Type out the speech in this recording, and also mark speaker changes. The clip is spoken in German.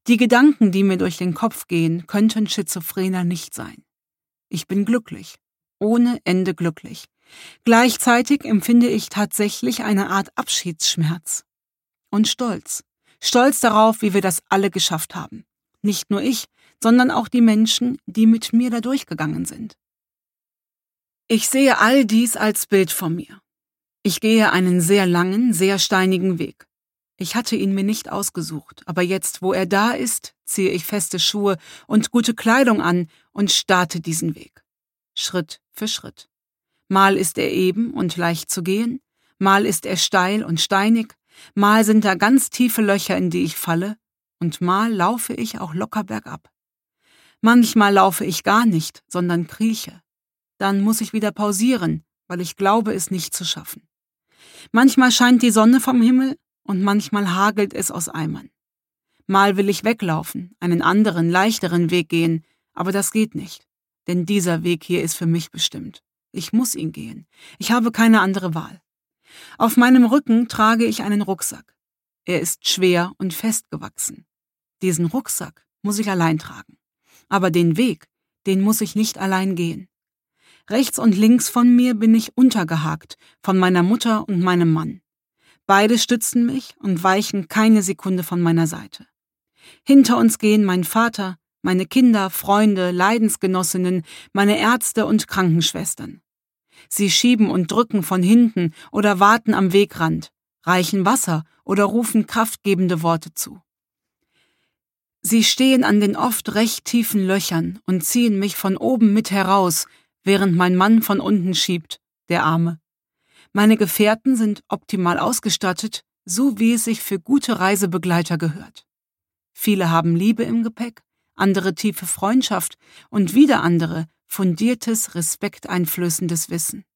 Speaker 1: Die Gedanken, die mir durch den Kopf gehen, könnten schizophrener nicht sein. Ich bin glücklich, ohne Ende glücklich. Gleichzeitig empfinde ich tatsächlich eine Art Abschiedsschmerz. Und Stolz. Stolz darauf, wie wir das alle geschafft haben. Nicht nur ich, sondern auch die Menschen, die mit mir da durchgegangen sind. Ich sehe all dies als Bild vor mir. Ich gehe einen sehr langen, sehr steinigen Weg. Ich hatte ihn mir nicht ausgesucht, aber jetzt, wo er da ist, ziehe ich feste Schuhe und gute Kleidung an und starte diesen Weg. Schritt für Schritt. Mal ist er eben und leicht zu gehen, mal ist er steil und steinig, mal sind da ganz tiefe Löcher, in die ich falle, und mal laufe ich auch locker bergab. Manchmal laufe ich gar nicht, sondern krieche. Dann muss ich wieder pausieren, weil ich glaube, es nicht zu schaffen. Manchmal scheint die Sonne vom Himmel und manchmal hagelt es aus Eimern. Mal will ich weglaufen, einen anderen, leichteren Weg gehen, aber das geht nicht, denn dieser Weg hier ist für mich bestimmt. Ich muss ihn gehen. Ich habe keine andere Wahl. Auf meinem Rücken trage ich einen Rucksack. Er ist schwer und festgewachsen. Diesen Rucksack muss ich allein tragen. Aber den Weg, den muss ich nicht allein gehen. Rechts und links von mir bin ich untergehakt von meiner Mutter und meinem Mann. Beide stützen mich und weichen keine Sekunde von meiner Seite. Hinter uns gehen mein Vater, meine Kinder, Freunde, Leidensgenossinnen, meine Ärzte und Krankenschwestern. Sie schieben und drücken von hinten oder warten am Wegrand, reichen Wasser oder rufen kraftgebende Worte zu. Sie stehen an den oft recht tiefen Löchern und ziehen mich von oben mit heraus, während mein Mann von unten schiebt, der Arme. Meine Gefährten sind optimal ausgestattet, so wie es sich für gute Reisebegleiter gehört. Viele haben Liebe im Gepäck, andere tiefe Freundschaft und wieder andere fundiertes, respekteinflößendes Wissen.